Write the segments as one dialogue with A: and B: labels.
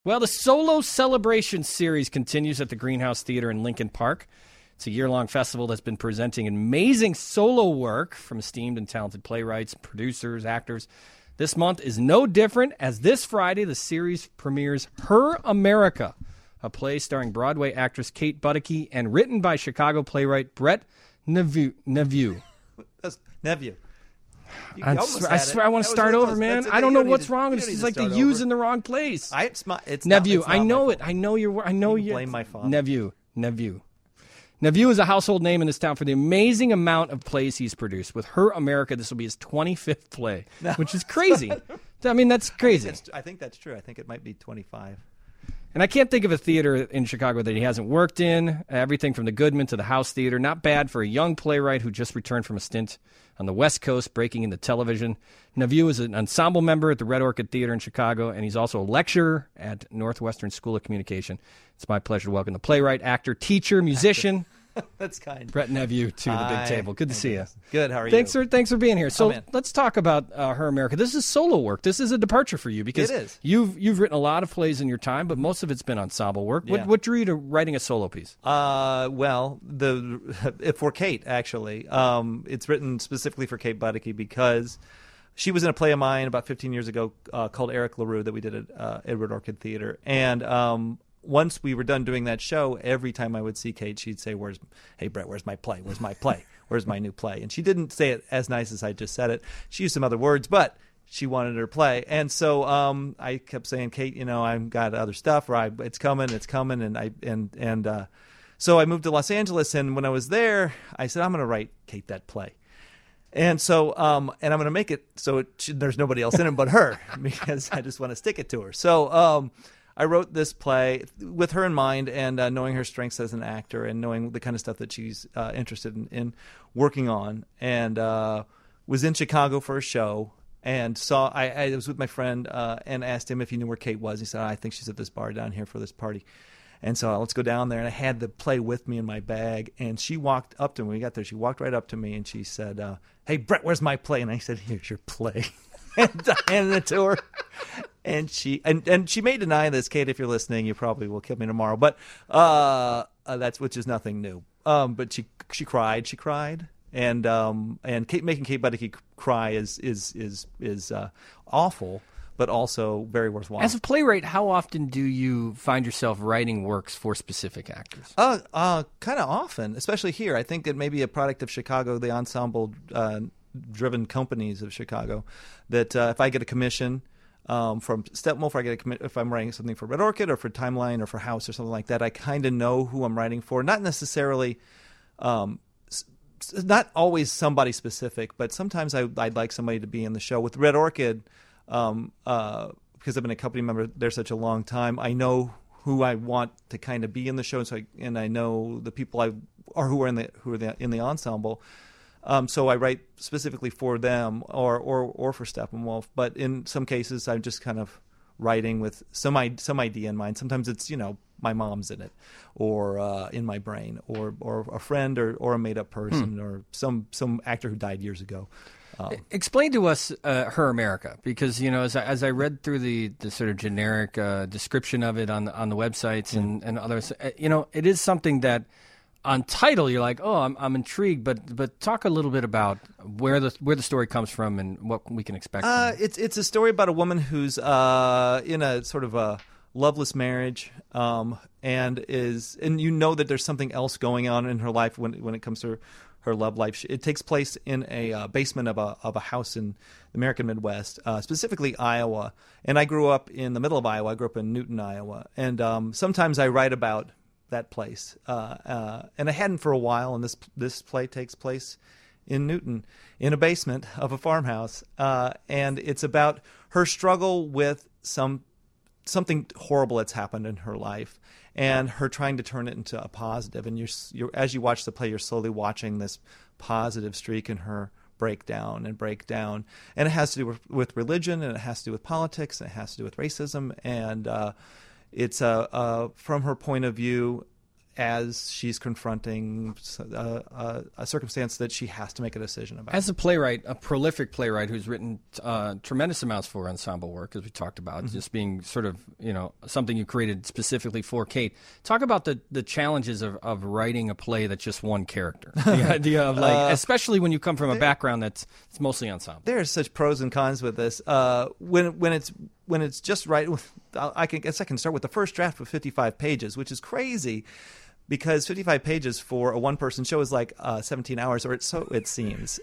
A: Well, the Solo Celebration series continues at the Greenhouse Theater in Lincoln Park. It's a year-long festival that's been presenting amazing solo work from esteemed and talented playwrights, producers, actors. This month is no different, as this Friday the series premieres Her America, a play starring Broadway actress Kate Butteke and written by Chicago playwright Brett Neveu.
B: That's Neveu.
A: I swear I want to start over, man. I don't know what's wrong. It's like the U's in the wrong place.
B: It's
A: Neveu. I know it. I know you're. I know you.
B: Blame my father.
A: Neveu. Neveu is a household name in this town for the amazing amount of plays he's produced. With Her America, this will be his 25th play, which is crazy. I mean, that's crazy.
B: I think that's true. I think it might be 25.
A: And I can't think of a theater in Chicago that he hasn't worked in. Everything from the Goodman to the House Theater. Not bad for a young playwright who just returned from a stint on the West Coast, breaking into television. Neveu is an ensemble member at the Red Orchid Theater in Chicago, and he's also a lecturer at Northwestern School of Communication. It's my pleasure to welcome the playwright, actor, teacher, musician.
B: That's kind.
A: Brett Neveu to the big table. Good to see you.
B: Good. How are you?
A: Thanks for being here. So let's talk about Her America. This is solo work. This is a departure for you because
B: it is.
A: You've written a lot of plays in your time, but most of it's been ensemble work.
B: Yeah.
A: What drew you to writing a solo piece?
B: Well, for Kate actually, it's written specifically for Kate Butteke because she was in a play of mine about 15 years ago called Eric LaRue that we did at Red Orchid Theater, and once we were done doing that show, every time I would see Kate, she'd say, "Hey, Brett, where's my play? Where's my play? Where's my new play?" And she didn't say it as nice as I just said it. She used some other words, but she wanted her play. And so I kept saying, "Kate, I've got other stuff, or it's coming. And so I moved to Los Angeles, and when I was there, I said, I'm going to write Kate that play. And so, and I'm going to make it so there's nobody else in it but her, because I just want to stick it to her. So, I wrote this play with her in mind, and knowing her strengths as an actor and knowing the kind of stuff that she's interested in working on, and was in Chicago for a show and I was with my friend and asked him if he knew where Kate was. He said, I think she's at this bar down here for this party. And so let's go down there. And I had the play with me in my bag. And she walked up to me. When we got there, she walked right up to me and she said, "Hey, Brett, where's my play?" And I said, "Here's your play." And I handed it to her. And she may deny this, Kate. If you're listening, you probably will kill me tomorrow. But which is nothing new. But she cried. She cried. And making Kate Butteke cry is awful, but also very worthwhile.
A: As a playwright, how often do you find yourself writing works for specific actors?
B: Kind of often, especially here. I think it may be a product of Chicago, the ensemble driven companies of Chicago, that if I get a commission from Steppenwolf, if I'm writing something for Red Orchid or for Timeline or for House or something like that, I kind of know who I'm writing for. Not necessarily, not always somebody specific, but sometimes I'd like somebody to be in the show. With Red Orchid, because I've been a company member there such a long time, I know who I want to kind of be in the show, and I know the people who are in the ensemble. So I write specifically for them or for Steppenwolf. But in some cases, I'm just kind of writing with some idea in mind. Sometimes it's my mom's in it, or in my brain, or a friend, or a made up person, or some actor who died years ago.
A: Explain to us Her America, because as I read through the sort of generic description of it on the websites and others, it is something that on title you're like, oh, I'm intrigued, but talk a little bit about where the story comes from and what we can expect.
B: It's a story about a woman who's in a sort of a loveless marriage, and that there's something else going on in her life when it comes to her love life. It takes place in a basement of a house in the American Midwest, specifically Iowa. And I grew up in the middle of Iowa. I grew up in Newton, Iowa. And sometimes I write about that place. And I hadn't for a while. And this play takes place in Newton, in a basement of a farmhouse. And it's about her struggle with something horrible that's happened in her life, and her trying to turn it into a positive. And you're as you watch the play, you're slowly watching this positive streak in her break down. And it has to do with religion, and it has to do with politics, and it has to do with racism. And it's from her point of view, as she's confronting a circumstance that she has to make a decision about.
A: As a playwright, a prolific playwright who's written tremendous amounts for ensemble work, as we talked about, just being sort of, something you created specifically for Kate. Talk about the challenges of writing a play that's just one character. The idea of especially when you come from a background it's mostly ensemble.
B: There's such pros and cons with this. When it's just right, I guess I can start with the first draft with 55 pages, which is crazy. Because 55 pages for a one-person show is like 17 hours, or so it seems.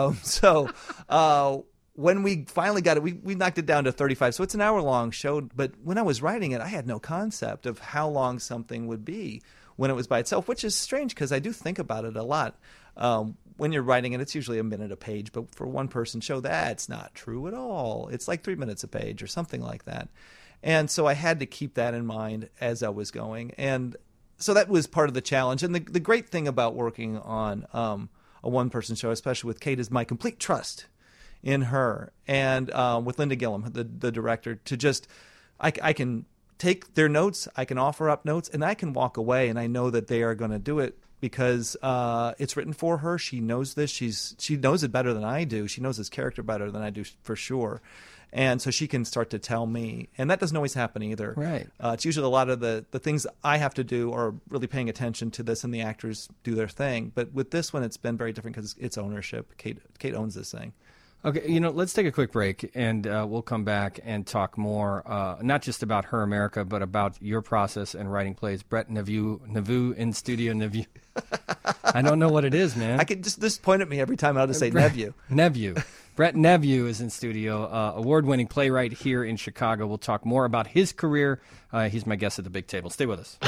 B: When we finally got it, we knocked it down to 35. So it's an hour-long show. But when I was writing it, I had no concept of how long something would be when it was by itself, which is strange because I do think about it a lot. When you're writing it, it's usually a minute a page. But for a one-person show, that's not true at all. It's like 3 minutes a page or something like that. And so I had to keep that in mind as I was going. And so that was part of the challenge. And the great thing about working on a one-person show, especially with Kate, is my complete trust in her and with Linda Gillum, the director, to just I can take their notes, I can offer up notes, and I can walk away, and I know that they are going to do it because it's written for her. She knows this. She knows it better than I do. She knows this character better than I do for sure. And so she can start to tell me. And that doesn't always happen either.
A: Right.
B: It's usually a lot of the things I have to do are really paying attention to this, and the actors do their thing. But with this one, it's been very different because it's ownership. Kate owns this thing.
A: Okay, let's take a quick break, and we'll come back and talk more, not just about Her America, but about your process in writing plays. Brett Neveu in studio, Neveu. I don't know what it is, man.
B: I can just point at me every time I'll just say Neveu.
A: Neveu. Brett Neveu is in studio, award-winning playwright here in Chicago. We'll talk more about his career. He's my guest at the big table. Stay with us.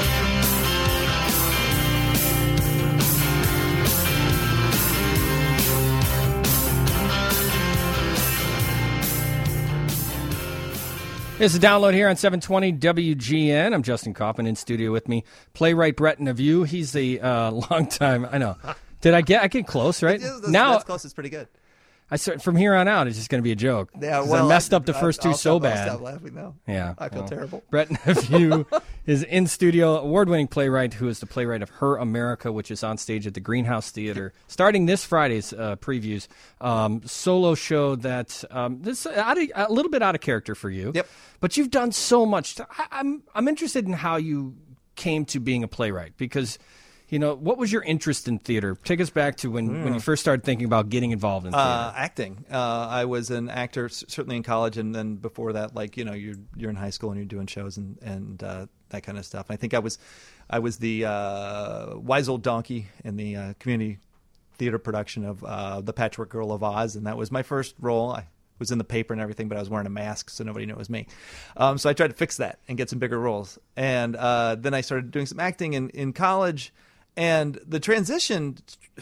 A: It's a download here on 720 WGN. I'm Justin Kaufman. In studio with me, playwright Brett Neveu. He's a long time. I know. Did I get close? Right
B: now, that's close. It's pretty good.
A: From here on out, it's just going to be a joke.
B: Yeah, well,
A: I messed up the first two so bad.
B: I'll stop laughing now.
A: Yeah,
B: I feel terrible.
A: Brett Neveu is in studio, award-winning playwright who is the playwright of Her America, which is on stage at the Greenhouse Theater starting this Friday's previews. Solo show that this a little bit out of character for you.
B: Yep.
A: But you've done so much. I'm interested in how you came to being a playwright because. What was your interest in theater? Take us back to when you first started thinking about getting involved in theater.
B: Acting. I was an actor, certainly in college, and then before that, you're in high school and you're doing shows and that kind of stuff. I think I was the wise old donkey in the community theater production of The Patchwork Girl of Oz, and that was my first role. I was in the paper and everything, but I was wearing a mask, so nobody knew it was me. So I tried to fix that and get some bigger roles. And then I started doing some acting in college. And the transition,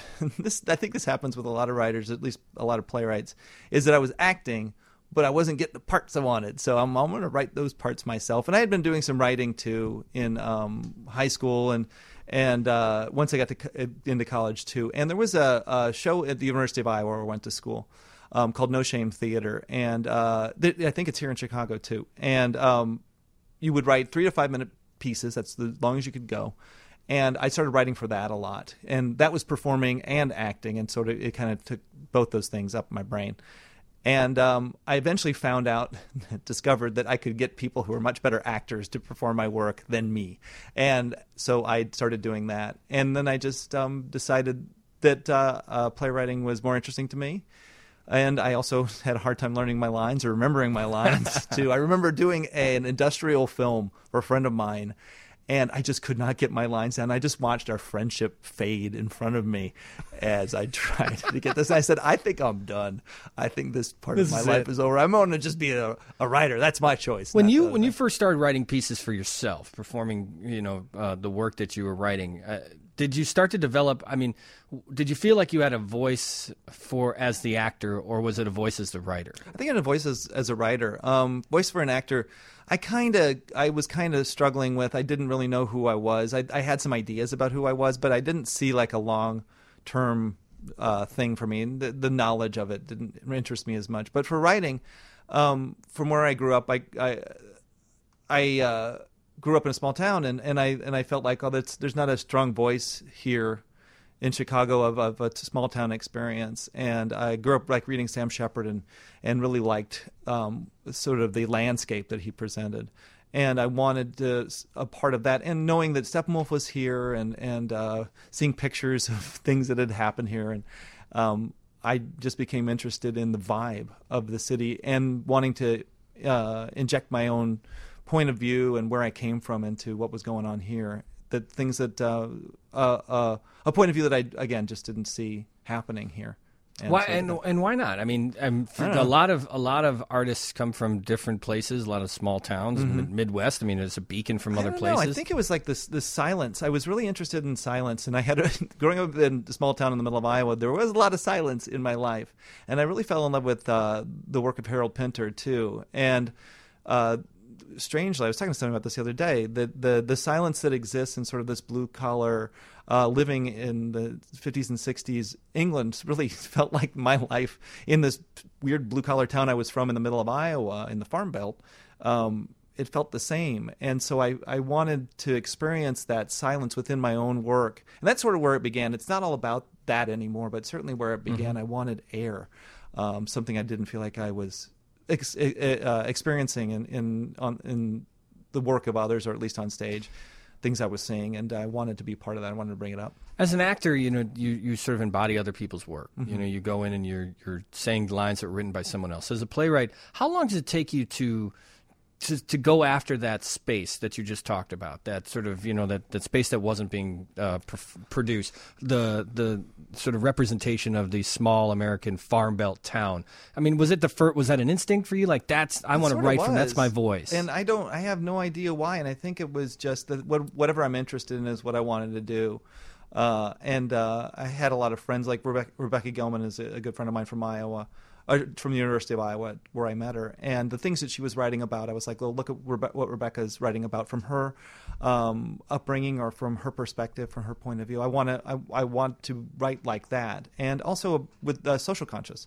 B: I think this happens with a lot of writers, at least a lot of playwrights, is that I was acting, but I wasn't getting the parts I wanted. So I'm going to write those parts myself. And I had been doing some writing, too, in high school and once I got into college, too. And there was a show at the University of Iowa where I went to school called No Shame Theater. And I think it's here in Chicago, too. And you would write 3 to 5 minute pieces. That's the longest you could go. And I started writing for that a lot. And that was performing and acting. And sort of it kind of took both those things up my brain. And I eventually discovered that I could get people who are much better actors to perform my work than me. And so I started doing that. And then I just decided that playwriting was more interesting to me. And I also had a hard time learning my lines or remembering my lines, too. I remember doing an industrial film for a friend of mine. And I just could not get my lines down. I just watched our friendship fade in front of me as I tried to get this. And I said, I think I'm done. I think this part of my life is over. I'm going to just be a writer. That's my choice.
A: When you first started writing pieces for yourself, performing, the work that you were writing, did you start to develop? I mean, did you feel like you had a voice as the actor, or was it a voice as the writer?
B: I think I had a voice as a writer. Voice for an actor. I was kind of struggling with. I didn't really know who I was. I had some ideas about who I was, but I didn't see like a long-term thing for me. And the knowledge of it didn't interest me as much. But for writing, from where I grew up, I grew up in a small town, and I felt like, there's not a strong voice here in Chicago of a small town experience. And I grew up like reading Sam Shepard and really liked sort of the landscape that he presented. And I wanted a part of that, and knowing that Steppenwolf was here, and seeing pictures of things that had happened here, and I just became interested in the vibe of the city and wanting to inject my own point of view and where I came from into what was going on here. That things that a point of view that I again just didn't see happening here. And
A: why
B: so
A: and why not? I mean, a lot of artists come from different places, a lot of small towns, Midwest. I mean, it's a beacon from other places.
B: I think it was like this silence. I was really interested in silence, and I had growing up in a small town in the middle of Iowa, there was a lot of silence in my life, and I really fell in love with the work of Harold Pinter too. And strangely, I was talking to someone about this the other day, that the silence that exists in sort of this blue collar living in the 50s and 60s England really felt like my life in this weird blue collar town I was from in the middle of Iowa in the Farm Belt. It felt the same. And so I wanted to experience that silence within my own work. And that's sort of where it began. It's not all about that anymore, but certainly where it began. I wanted air, something I didn't feel like I was experiencing in the work of others, or at least on stage, things I was seeing, and I wanted to be part of that. I wanted to bring it up.
A: As an actor, you sort of embody other people's work. You go in and you're saying lines that were written by someone else. As a playwright, how long does it take you to go after that space that you just talked about, that sort of, that space that wasn't being produced, the sort of representation of the small American Farm Belt town? I mean, was that an instinct for you? Like, I want to write from, that's my voice.
B: And I have no idea why. And I think it was just that whatever I'm interested in is what I wanted to do. And I had a lot of friends, like Rebecca Gelman is a good friend of mine from Iowa. From the University of Iowa, where I met her, and the things that she was writing about, I was like, well, look at what Rebecca's writing about from her upbringing, or from her perspective, from her point of view. I want to write like that, and also with social conscience,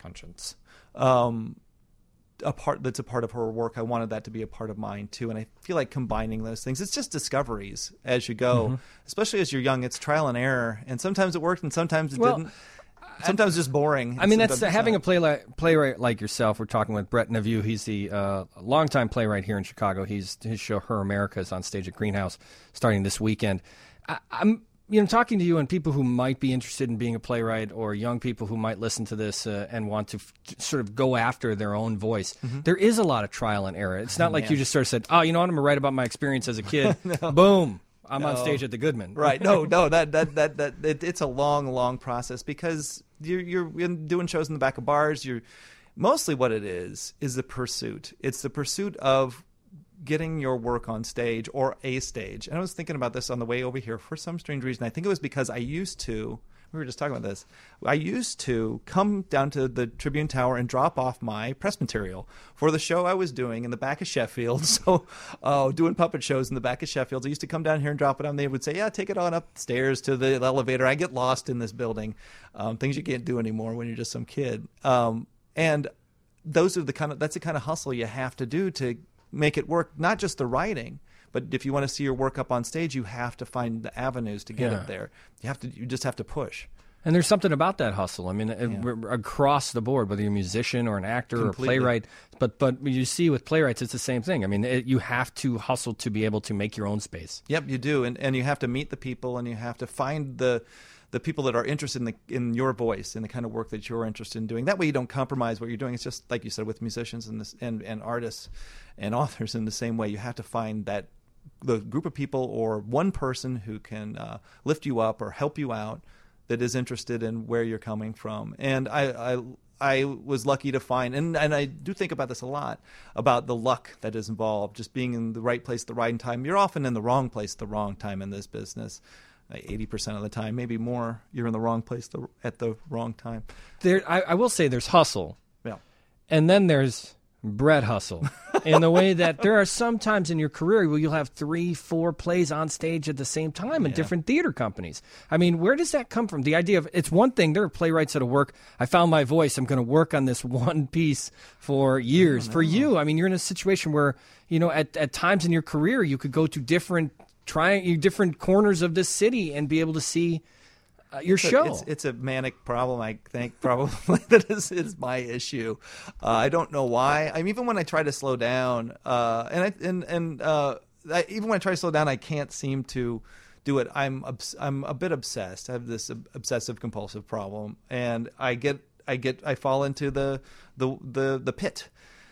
B: a part of her work. I wanted that to be a part of mine too, and I feel like combining those things, it's just discoveries as you go, especially as you're young. It's trial and error, and sometimes it worked, and sometimes it didn't. Sometimes just boring.
A: I mean, that's having a playwright like yourself. We're talking with Brett Navieu. He's the longtime playwright here in Chicago. His show Her America is on stage at Greenhouse starting this weekend. I'm talking to you and people who might be interested in being a playwright, or young people who might listen to this and want to sort of go after their own voice. There is a lot of trial and error. It's not like you just sort of said, oh, you know what, I'm going to write about my experience as a kid. No. Boom. I'm on stage at the Goodman.
B: Right. No, it's a long process, because you're doing shows in the back of bars. Mostly what it is the pursuit. It's the pursuit of getting your work on stage, or a stage. And I was thinking about this on the way over here for some strange reason. I think it was because we were just talking about this. I used to come down to the Tribune Tower and drop off my press material for the show I was doing in the back of Sheffield. So doing puppet shows in the back of Sheffield. I used to come down here and drop it on. They would say, yeah, take it on upstairs to the elevator. I get lost in this building. Things you can't do anymore when you're just some kid. And that's the kind of hustle you have to do to make it work, not just the writing. But if you want to see your work up on stage, you have to find the avenues to get it there. You just have to push.
A: And there's something about that hustle. I mean, across the board, whether you're a musician or an actor or a playwright. But you see with playwrights, it's the same thing. I mean, you have to hustle to be able to make your own space.
B: Yep, you do. And you have to meet the people, and you have to find the people that are interested in your voice and the kind of work that you're interested in doing. That way you don't compromise what you're doing. It's just like you said with musicians and artists and authors in the same way. You have to find the group of people, or one person who can lift you up or help you out, that is interested in where you're coming from. And I was lucky to find, and I do think about this a lot, about the luck that is involved, just being in the right place at the right time. You're often in the wrong place at the wrong time in this business. 80% of the time, maybe more, you're in the wrong place at the wrong time.
A: I will say there's hustle.
B: Yeah.
A: And then there's Brett Hustle. in the way that there are some times in your career where you'll have 3-4 plays on stage at the same time in different theater companies. I mean, where does that come from? The idea of, it's one thing, there are playwrights that'll work, I found my voice, I'm going to work on this one piece for years. For you, I mean, you're in a situation where, at times in your career, you could go to different corners of this city and be able to see your show.
B: It's a manic problem, I think, probably that is my issue. I don't know why. I mean, even when I try to slow down, even when I try to slow down, I can't seem to do it. I'm a bit obsessed. I have this obsessive compulsive problem, and I fall into the pit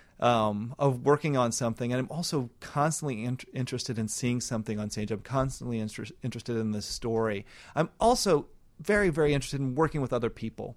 B: of working on something, and I'm also constantly interested in seeing something on stage. I'm constantly interested in the story. I'm also very, very interested in working with other people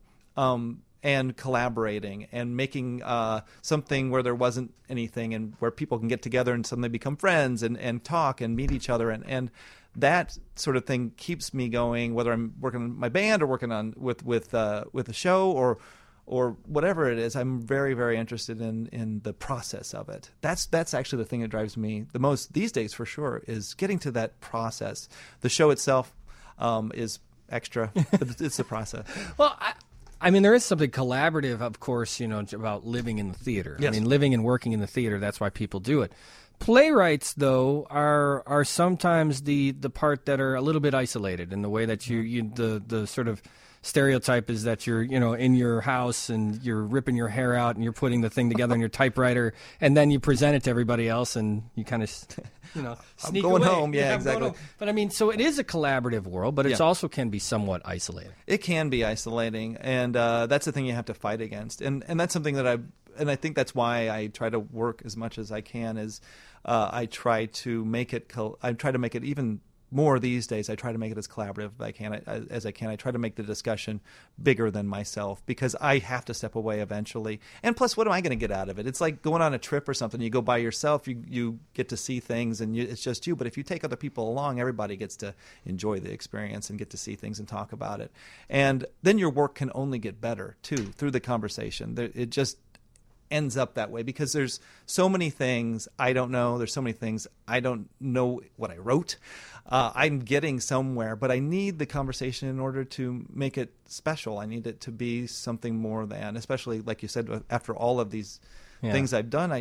B: and collaborating and making something where there wasn't anything, and where people can get together and suddenly become friends and talk and meet each other. And that sort of thing keeps me going, whether I'm working on my band or working on with a show or whatever it is. I'm very, very interested in the process of it. That's actually the thing that drives me the most these days, for sure, is getting to that process. The show itself is extra, but it's the process.
A: Well, I mean, there is something collaborative, of course, about living in the theater.
B: Yes.
A: I mean, living and working in the theater, that's why people do it. Playwrights, though, are sometimes the part that are a little bit isolated in the way that the sort of stereotype is that you're, in your house and you're ripping your hair out and you're putting the thing together on your typewriter, and then you present it to everybody else and you kind of, sneak
B: I'm going
A: away.
B: home. Yeah, exactly.
A: But I mean, so it is a collaborative world, but it also can be somewhat isolating.
B: It can be isolating, and that's the thing you have to fight against. And that's something that I think that's why I try to work as much as I can. Is I try to make it even more these days. I try to make it as collaborative as I can. I try to make the discussion bigger than myself, because I have to step away eventually. And plus, what am I going to get out of it? It's like going on a trip or something. You go by yourself, you get to see things, and it's just you. But if you take other people along, everybody gets to enjoy the experience and get to see things and talk about it. And then your work can only get better, too, through the conversation. It just ends up that way, because there's so many things I don't know. There's so many things I don't know what I wrote. I'm getting somewhere, but I need the conversation in order to make it special. I need it to be something more than, especially like you said, after all of these things I've done,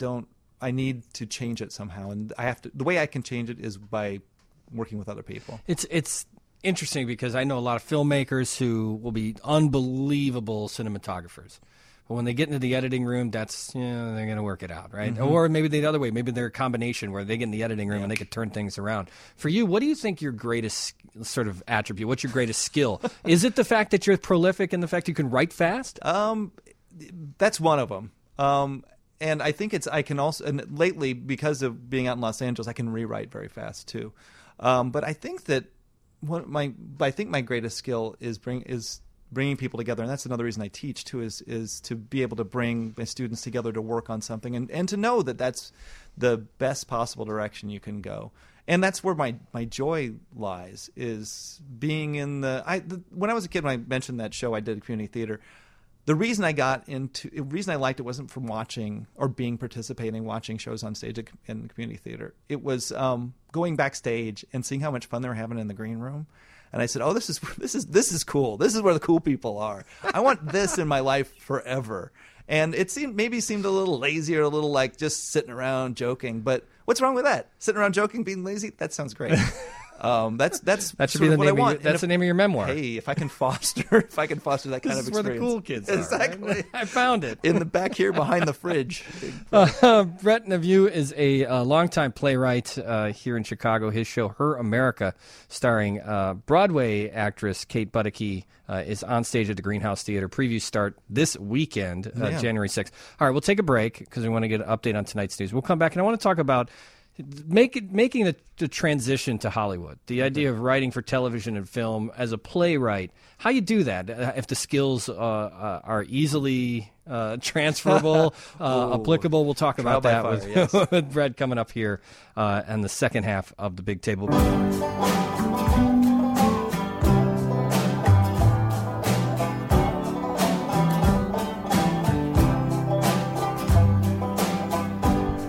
B: I need to change it somehow. And the way I can change it is by working with other people.
A: It's interesting, because I know a lot of filmmakers who will be unbelievable cinematographers. But when they get into the editing room, they're going to work it out, right? Mm-hmm. Or maybe the other way. Maybe they're a combination where they get in the editing room and they could turn things around. For you, what do you think your greatest sort of attribute? What's your greatest skill? Is it the fact that you're prolific and the fact you can write fast?
B: That's one of them. And I think I can also, and lately, because of being out in Los Angeles, I can rewrite very fast too. But I think that my greatest skill is bringing people together, and that's another reason I teach too, is to be able to bring my students together to work on something, and to know that that's the best possible direction you can go. And that's where my joy lies, is being in when I was a kid, when I mentioned that show I did at community theater, the reason I liked it wasn't from watching or watching shows on stage in community theater. It was going backstage and seeing how much fun they were having in the green room. And I said, "Oh, this is cool. This is where the cool people are. I want this in my life forever." And it seemed a little lazy, or a little like just sitting around joking. But what's wrong with that? Sitting around joking, being lazy? That sounds great. That
A: should be the name. That's the name of your memoir.
B: Hey, if I can foster that kind of experience,
A: this is where the cool kids are.
B: Exactly.
A: Right? I found it
B: in the back here behind the fridge.
A: Brett Neveu is a longtime playwright here in Chicago. His show, Her America, starring Broadway actress Kate Butteke, is on stage at the Greenhouse Theater. Previews start this weekend, January 6th. All right, we'll take a break because we want to get an update on tonight's news. We'll come back, and I want to talk about making the transition to Hollywood, the idea of writing for television and film as a playwright, how you do that, if the skills are easily transferable, applicable. We'll talk about that with Brett coming up here and the second half of the Big Table.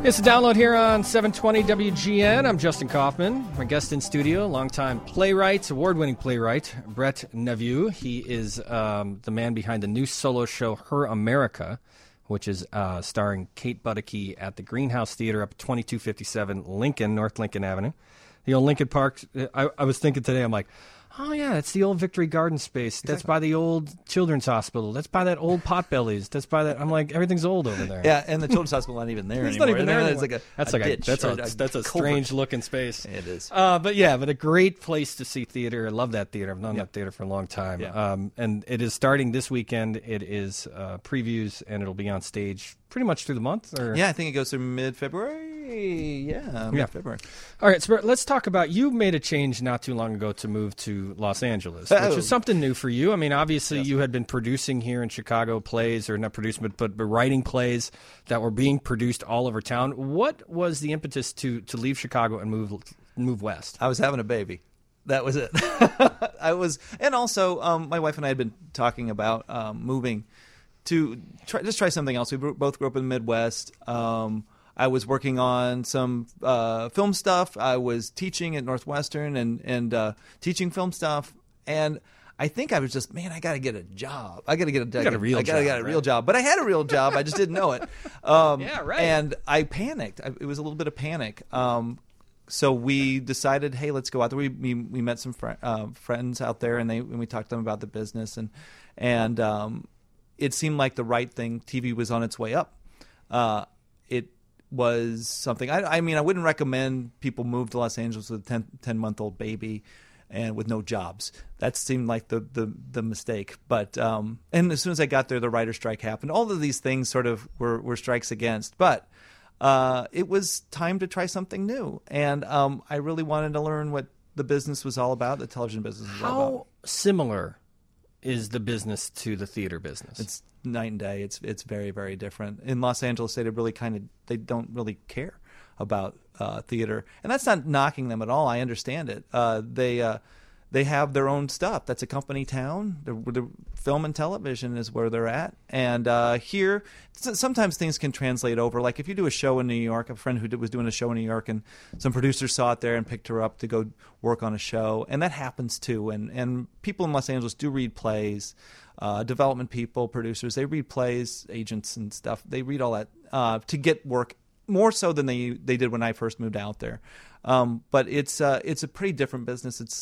A: It's a download here on 720 WGN. I'm Justin Kaufman. My guest in studio, longtime playwright, award-winning playwright, Brett Neveu. He is the man behind the new solo show, Her America, which is starring Kate Butteke at the Greenhouse Theater up at 2257 Lincoln, North Lincoln Avenue. The old Lincoln Park. I was thinking today, I'm like, oh, yeah, that's the old Victory Garden space. That's by the old Children's Hospital. That's by that old Potbellies. That's by that. I'm like, everything's old over there.
B: Yeah, and the Children's Hospital not even there
A: It's
B: anymore.
A: not even there
B: It's
A: anymore.
B: like a ditch.
A: That's a strange looking space.
B: It is.
A: But a great place to see theater. I love that theater. I've known that theater for a long time.
B: Yeah.
A: And it is starting this weekend. It is previews, and it'll be on stage pretty much through the month. Or?
B: Yeah, I think it goes through mid-February. Yeah, mid-February.
A: All right, so let's talk about, you made a change not too long ago to move to Los Angeles, which is something new for you. I mean, obviously you had been producing here in Chicago plays, or not producing, but writing plays that were being produced all over town. What was the impetus to leave Chicago and move west?
B: I was having a baby. That was it. And also my wife and I had been talking about moving to try something else. We both grew up in the Midwest. I was working on some film stuff. I was teaching at Northwestern and teaching film stuff. And I think I was just, I got to get a job. I got to get a real job. But I had a real job. I just didn't know it.
A: Yeah, right.
B: And I panicked. It was a little bit of panic. So we decided, hey, let's go out there. We met some friends out there, and we talked to them about the business, and it seemed like the right thing. TV was on its way up. It was something. I mean, I wouldn't recommend people move to Los Angeles with a 10-month-old baby and with no jobs. That seemed like the mistake. But and as soon as I got there, the writer's strike happened. All of these things sort of were strikes against. But it was time to try something new, and I really wanted to learn what the business was all about. The television business was all about.
A: How similar is the business to the theater business?
B: It's night and day. It's very, very different. In Los Angeles, they don't really care about theater, and that's not knocking them at all. I understand it. They have their own stuff. That's a company town. The film and television is where they're at. And here, sometimes things can translate over. Like if you do a show in New York, a friend who was doing a show in New York, and some producers saw it there and picked her up to go work on a show. And that happens too. And people in Los Angeles do read plays. Development people, producers, they read plays, agents and stuff. They read all that to get work, more so than they did when I first moved out there. But it's a pretty different business. It's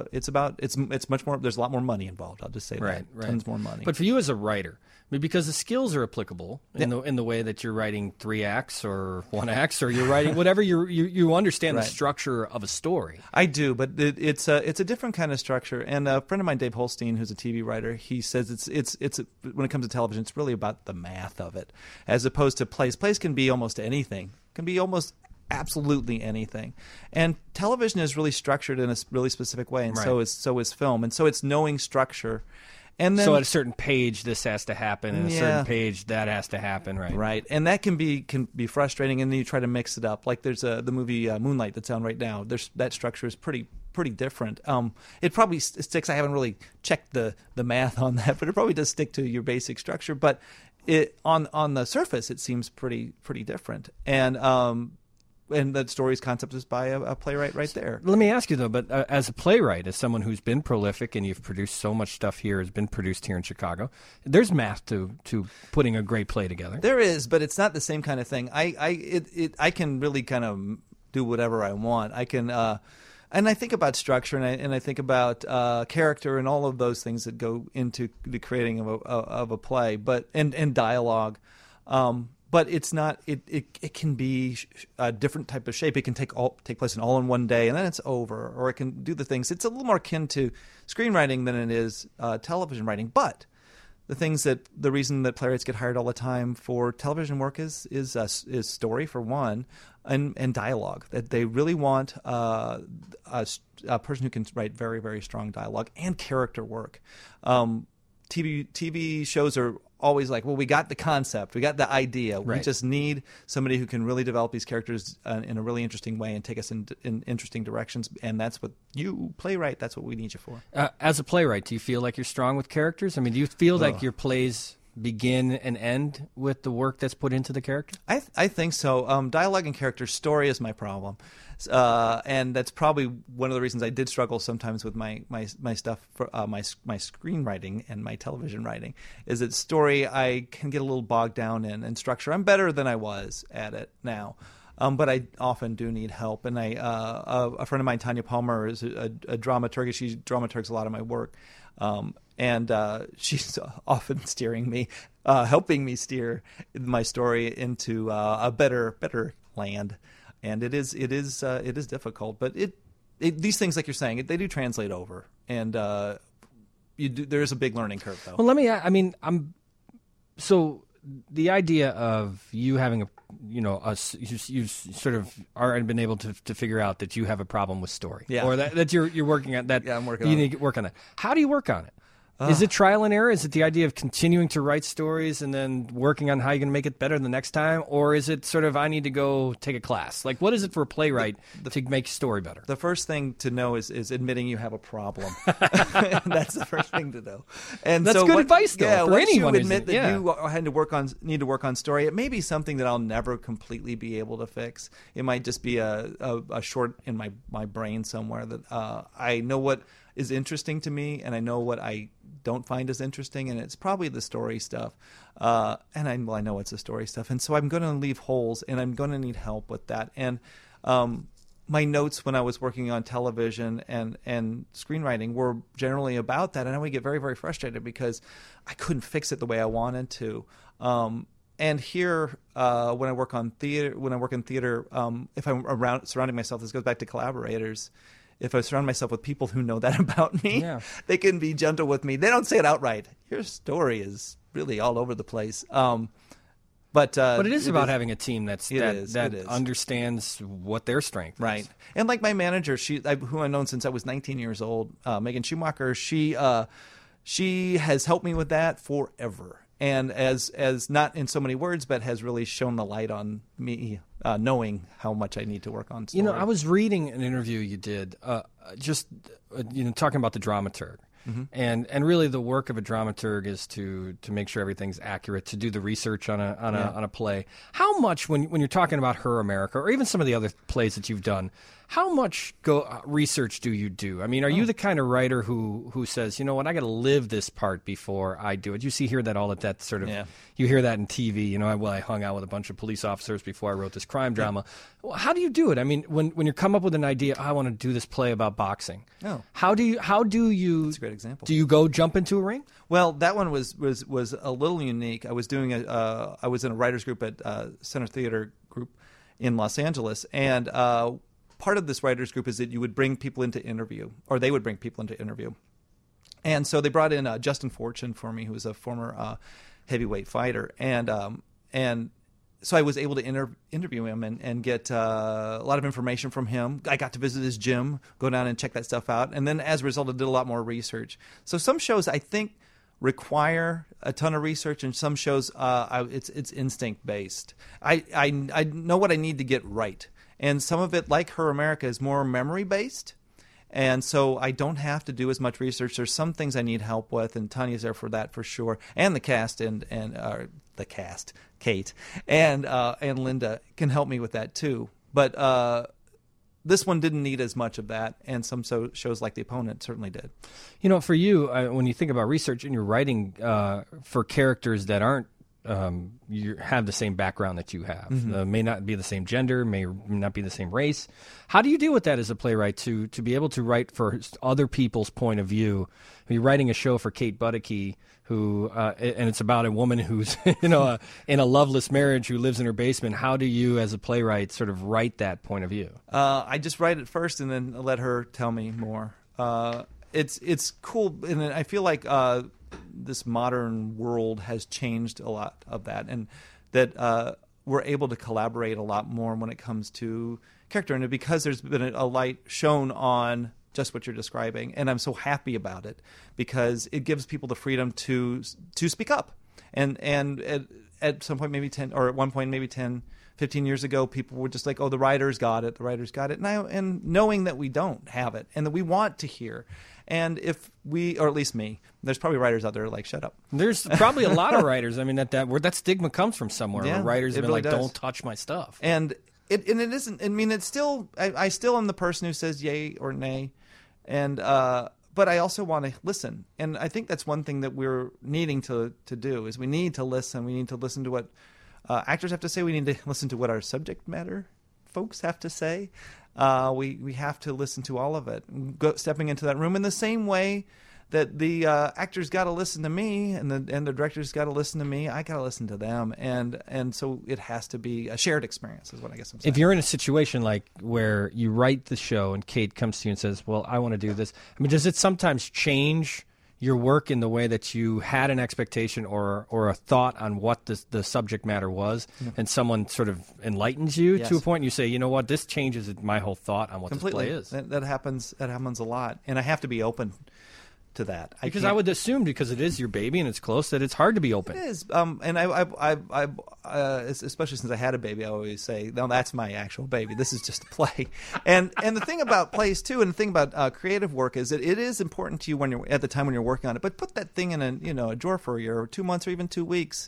B: much more. There's a lot more money involved. I'll just say that. Right. Tons more money.
A: But for you as a writer, I mean, because the skills are applicable in the way that you're writing 3 acts or 1 act, or you're writing whatever you understand the structure of a story.
B: I do, but it's a different kind of structure. And a friend of mine, Dave Holstein, who's a TV writer, he says it's when it comes to television, it's really about the math of it, as opposed to plays. Plays can be almost anything. Can be almost absolutely anything, and television is really structured in a really specific way, and so is film, and so it's knowing structure. And then,
A: so at a certain page, this has to happen, and a certain page, that has to happen, right?
B: Right, and that can be frustrating, and then you try to mix it up. Like there's the movie Moonlight that's on right now. That structure is pretty different. It probably sticks. I haven't really checked the math on that, but it probably does stick to your basic structure. But it on the surface, it seems pretty different, and the story's concept is by a playwright right there.
A: Let me ask you, though, but as a playwright, as someone who's been prolific and you've produced so much stuff here, has been produced here in Chicago, there's math to putting a great play together.
B: There is, but it's not the same kind of thing. I can really kind of do whatever I want. I can, and I think about structure, and I think about character and all of those things that go into the creating of a play, but and dialogue. But it's not. It can be a different type of shape. It can take place all in one day, and then it's over. Or it can do the things. It's a little more akin to screenwriting than it is television writing. But the reason that playwrights get hired all the time for television work is story for one, and dialogue. That they really want a person who can write very, very strong dialogue and character work. TV shows are always like, well, we got the concept, we got the idea.
A: Right.
B: We just need somebody who can really develop these characters in a really interesting way and take us in interesting directions. And that's what you, playwright, that's what we need you for.
A: As a playwright, do you feel like you're strong with characters? I mean, do you feel like your plays begin and end with the work that's put into the character?
B: I think so. Dialogue and character story is my problem, and that's probably one of the reasons I did struggle sometimes with my stuff for my screenwriting and my television writing. Is that story I can get a little bogged down in structure. I'm better than I was at it now. But I often do need help, and a friend of mine, Tanya Palmer, is a dramaturg. She dramaturgs a lot of my work, and she's often steering me, helping me steer my story into a better land. And it is difficult, but these things, like you're saying, they do translate over, and there is a big learning curve, though.
A: Well, let me. I mean, so the idea of you having you've sort of already been able to figure out that you have a problem with story, or that you're working on that.
B: Yeah, I'm working.
A: You need to work on that. How do you work on it? Is it trial and error? Is it the idea of continuing to write stories and then working on how you're going to make it better the next time? Or is it sort of, I need to go take a class? Like, what is it for a playwright to make story better?
B: The first thing to know is admitting you have a problem. That's the first thing to know. And
A: that's good advice, though, for anyone.
B: You admit that you need to work on story, it may be something that I'll never completely be able to fix. It might just be a short in my brain somewhere that I know what is interesting to me, and I know what I don't find as interesting, and it's probably the story stuff. And I know it's the story stuff, and so I'm going to leave holes, and I'm going to need help with that. And my notes when I was working on television and screenwriting were generally about that, and I would get very, very frustrated because I couldn't fix it the way I wanted to. And here, when I work in theater, if I'm surrounding myself, this goes back to collaborators. If I surround myself with people who know that about me, they can be gentle with me. They don't say it outright. Your story is really all over the place. But
A: it is about having a team that understands what their strength is.
B: Right. And like my manager, who I've known since I was 19 years old, Megan Schumacher, she has helped me with that forever. And as not in so many words, but has really shown the light on me, knowing how much I need to work on story.
A: I was reading an interview you did, talking about the dramaturg. Mm-hmm. And really the work of a dramaturg is to make sure everything's accurate, to do the research on a play. How much, when you're talking about Her America, or even some of the other plays that you've done, how much research do you do? I mean, are you the kind of writer who says, you know what, I got to live this part before I do it? You hear that all at that sort of, you hear that in TV. I hung out with a bunch of police officers before I wrote this crime drama. Well, how do you do it? I mean, when you come up with an idea, I want to do this play about boxing. How do you? That's
B: a great example.
A: Do you go jump into a ring?
B: Well, that one was a little unique. I was doing I was in a writers group at Center Theater Group in Los Angeles, and part of this writers group is that you would bring people into interview, or they would bring people into interview. And so they brought in Justin Fortune for me, who was a former heavyweight fighter, and so I was able to interview him and get a lot of information from him. I got to visit his gym, go down and check that stuff out, and then as a result, I did a lot more research. So some shows I think require a ton of research, and some shows it's instinct based. I know what I need to get right. And some of it, like Her America, is more memory-based. And so I don't have to do as much research. There's some things I need help with, and Tanya's there for that for sure. And the cast Kate, and Linda can help me with that too. But this one didn't need as much of that, and some shows like The Opponent certainly did.
A: For you, when you think about research and you're writing for characters that aren't, you have the same background that you have, may not be the same gender, may not be the same race. How do you deal with that as a playwright to be able to write for other people's point of view? You're writing a show for Kate Butteke, who and it's about a woman who's in a loveless marriage who lives in her basement. How do you, as a playwright, sort of write that point of view?
B: I just write it first and then let her tell me more. It's cool, and I feel like this modern world has changed a lot of that, and that we're able to collaborate a lot more when it comes to character, and because there's been a light shown on just what you're describing, and I'm so happy about it because it gives people the freedom to speak up, and at some point maybe 10 or at one point maybe 10-15 15 years ago, people were just like, "Oh, the writers got it. The writers got it." And knowing that we don't have it, and that we want to hear, and if we, or at least me, there's probably writers out there like, "Shut up."
A: There's probably a lot of writers. I mean, that stigma comes from somewhere.
B: Yeah,
A: where writers have been
B: really
A: like,
B: does.
A: "Don't touch my stuff."
B: And it isn't. I mean, it's still. I still am the person who says yay or nay, and but I also want to listen. And I think that's one thing that we're needing to do is we need to listen. We need to listen to what actors have to say. We need to listen to what our subject matter folks have to say. We have to listen to all of it. Stepping into that room in the same way that the actors got to listen to me, and the directors got to listen to me. I got to listen to them, and so it has to be a shared experience, is what I guess I'm saying.
A: If you're in a situation like where you write the show and Kate comes to you and says, "Well, I want to do this," I mean, does it sometimes change your work in the way that you had an expectation or a thought on what the subject matter was, and someone sort of enlightens you to a point, and you say, "You know what? This changes my whole thought on what
B: Completely.
A: this play is."
B: That happens. That happens a lot, and I have to be open to that.
A: Because I would assume, because it is your baby and it's close, that it's hard to be open.
B: It is, and I especially since I had a baby, I always say, "No, that's my actual baby. This is just a play." And the thing about plays too, and the thing about creative work is that it is important to you when you're at the time when you're working on it. But put that thing in a drawer for a year, or 2 months, or even 2 weeks.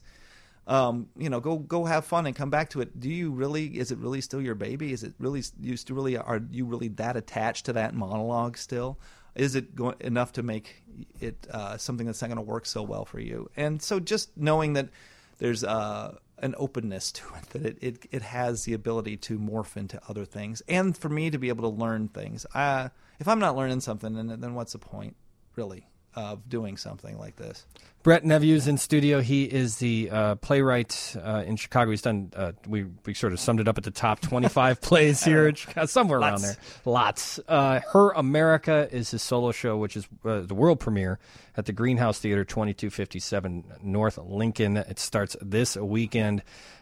B: Go have fun and come back to it. Is it really still your baby? Is it really are you really that attached to that monologue still? Is it enough to make it something that's not going to work so well for you? And so just knowing that there's an openness to it, that it has the ability to morph into other things, and for me to be able to learn things. If I'm not learning something, then what's the point, really, of doing something like this?
A: Brett Neview's in studio. He is the playwright in Chicago. He's done, we sort of summed it up at the top 25 plays here in Chicago, somewhere around there. Lots. Her America is his solo show, which is the world premiere at the Greenhouse Theater, 2257 North Lincoln. It starts this weekend.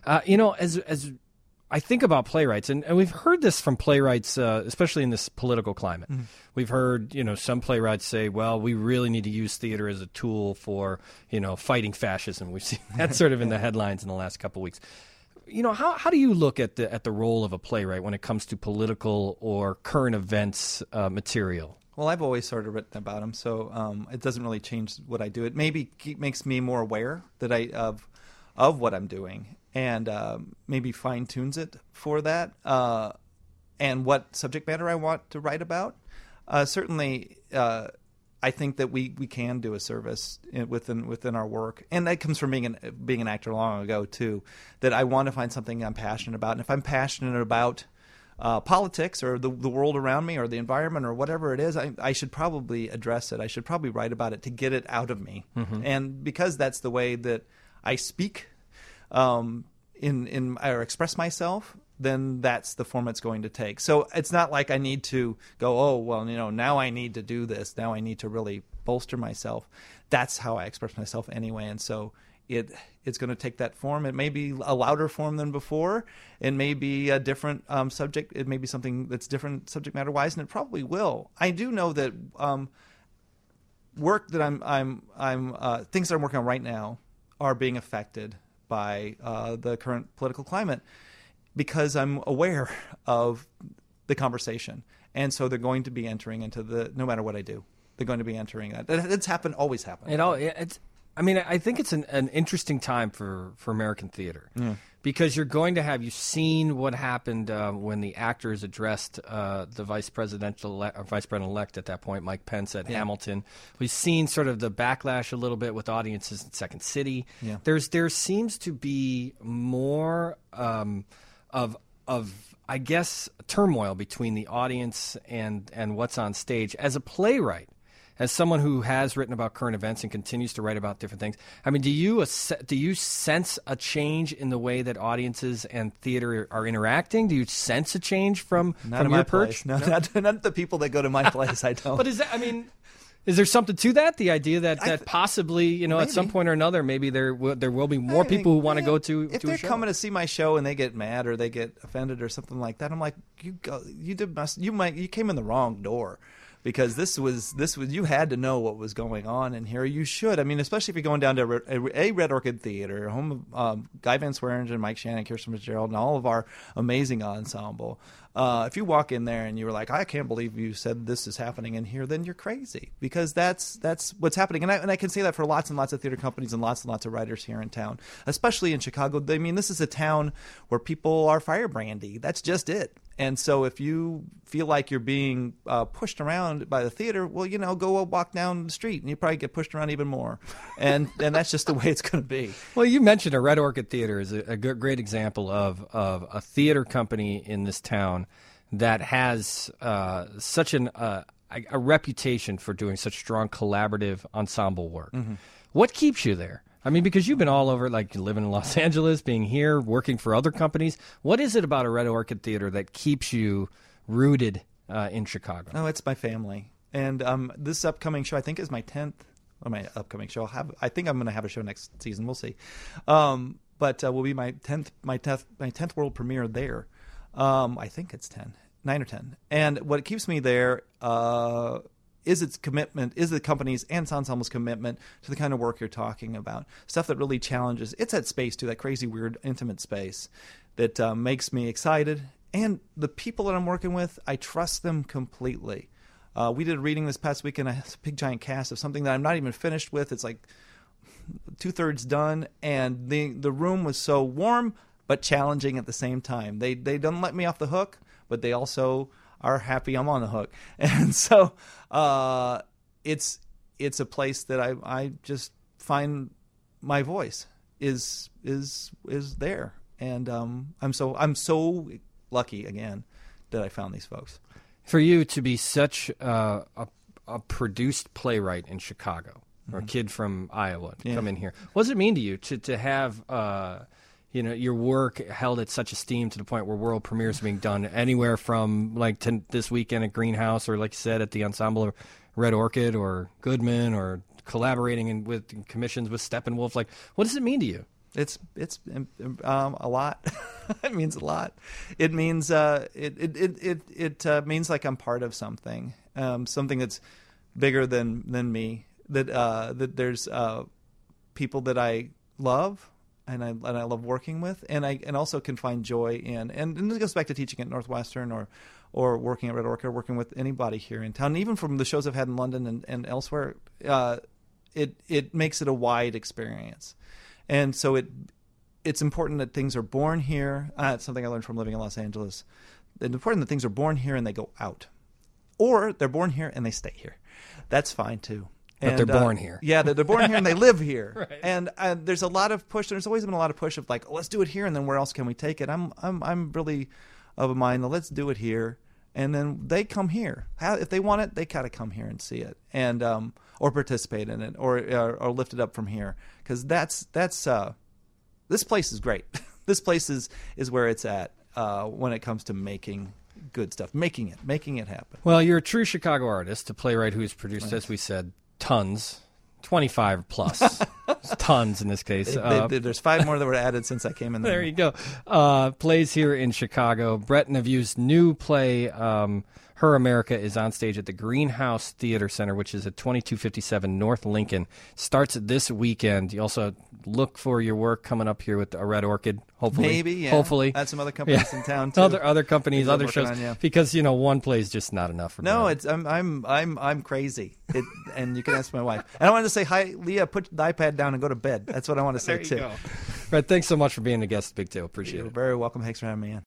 A: As I think about playwrights, and we've heard this from playwrights, especially in this political climate. Mm-hmm. We've heard, some playwrights say, well, we really need to use theater as a tool for, fighting fascism. We've seen that sort of in the headlines in the last couple of weeks. How do you look at the role of a playwright when it comes to political or current events material?
B: Well, I've always sort of written about them, so it doesn't really change what I do. It maybe makes me more aware that of what I'm doing, and maybe fine-tunes it for that, and what subject matter I want to write about. Certainly, I think that we can do a service within our work, and that comes from being an actor long ago too. That I want to find something I'm passionate about, and if I'm passionate about politics or the world around me or the environment or whatever it is, I should probably address it. I should probably write about it to get it out of me, and because that's the way that I speak in or express myself, then that's the form it's going to take. So it's not like I need to go, oh, well, now I need to do this. Now I need to really bolster myself. That's how I express myself anyway. And so it's going to take that form. It may be a louder form than before. It may be a different subject. It may be something that's different subject matter wise, and it probably will. I do know that work that I'm things that I'm working on right now are being affected by the current political climate, because I'm aware of the conversation. And so they're going to be entering into no matter what I do, they're going to be entering that. It's always happened.
A: I think it's an interesting time for American theater, because you've seen what happened when the actors addressed the vice president-elect at that point, Mike Pence at Hamilton. We've seen sort of the backlash a little bit with audiences in Second City. Yeah. There seems to be more of I guess turmoil between the audience and what's on stage. As a playwright, as someone who has written about current events and continues to write about different things, I mean, do you sense a change in the way that audiences and theater are interacting? Do you sense a change from your perch?
B: No, not the people that go to my place. I don't.
A: But is there something to that? The idea that possibly, at some point or another, maybe there will be more people who want to go to
B: if
A: a
B: they're
A: show.
B: Coming to see my show and they get mad or they get offended or something like that, I'm like, you came in the wrong door. because this was you had to know what was going on in here. You should. I mean, especially if you're going down to a Red Orchid Theater, home of Guy Van Swearingen, Mike Shannon, Kirsten Fitzgerald, and all of our amazing ensemble. If you walk in there and you were like, I can't believe you said this is happening in here, then you're crazy, because that's what's happening. And I can say that for lots and lots of theater companies and lots of writers here in town, especially in Chicago. I mean, this is a town where people are firebrandy. That's just it. And so if you feel like you're being pushed around by the theater, well, go walk down the street and you probably get pushed around even more. And that's just the way it's going to be.
A: Well, you mentioned a Red Orchid Theater is a great example of a theater company in this town that has such a reputation for doing such strong collaborative ensemble work. Mm-hmm. What keeps you there? I mean, because you've been all over, like living in Los Angeles, being here, working for other companies. What is it about a Red Orchid Theater that keeps you rooted in Chicago?
B: Oh, it's my family. And this upcoming show, I think, is my 10th. Or my upcoming show. I think I'm going to have a show next season. We'll see. But will be my 10th world premiere there. I think it's 9 or 10. And what keeps me there is its commitment, is the company's and ensemble's commitment to the kind of work you're talking about. Stuff that really challenges. It's that space, too, that crazy, weird, intimate space that makes me excited. And the people that I'm working with, I trust them completely. We did a reading this past weekend, a big, giant cast of something that I'm not even finished with. It's like 2/3 done. And the room was so warm but challenging at the same time. They don't let me off the hook, but they also are happy I'm on the hook. And so it's a place that I just find my voice is there. And I'm so lucky again that I found these folks.
A: For you to be such a produced playwright in Chicago, or a kid from Iowa to come in here, what does it mean to you to have your work held at such esteem to the point where world premieres are being done anywhere from this weekend at Greenhouse, or like you said at the Ensemble of Red Orchid or Goodman, or collaborating with commissions with Steppenwolf? Like, what does it mean to you?
B: It's a lot. It means a lot. It means it means like I'm part of something, something that's bigger than me. That there's people that I love. And I love working with, and also can find joy in, and this goes back to teaching at Northwestern or working at Red Orchid, or working with anybody here in town. And even from the shows I've had in London and elsewhere, it makes it a wide experience, and so it's important that things are born here. It's something I learned from living in Los Angeles. It's important that things are born here and they go out, or they're born here and they stay here. That's fine too.
A: But they're born here.
B: Yeah, they're born here and they live here.
A: Right.
B: And there's a lot of push. There's always been a lot of push of like, let's do it here, and then where else can we take it? I'm really of a mind, let's do it here, and then they come here. If they want it, they gotta come here and see it, and or participate in it, or lift it up from here, because that's this place is great. This place is where it's at when it comes to making good stuff, making it happen.
A: Well, you're a true Chicago artist, a playwright who's produced, as we said, tons, 25 plus, tons in this case.
B: There's 5 more that were added since I came in there.
A: There you go. Plays here in Chicago. Brett Nevieu's new play, Her America, is on stage at the Greenhouse Theater Center, which is at 2257 North Lincoln. Starts this weekend. You also look for your work coming up here with a Red Orchid, hopefully.
B: Maybe, yeah.
A: Hopefully.
B: Add some other companies in town, too.
A: Other companies, other shows.
B: On,
A: because, one play is just not enough for me.
B: No, I'm crazy. And you can ask my wife. And I wanted to say, hi, Leah, put the iPad down and go to bed. That's what I want to say,
A: there you
B: too.
A: Go. Brett, thanks so much for being a guest at Big Tail. Appreciate it.
B: You're very welcome. Thanks for having me in.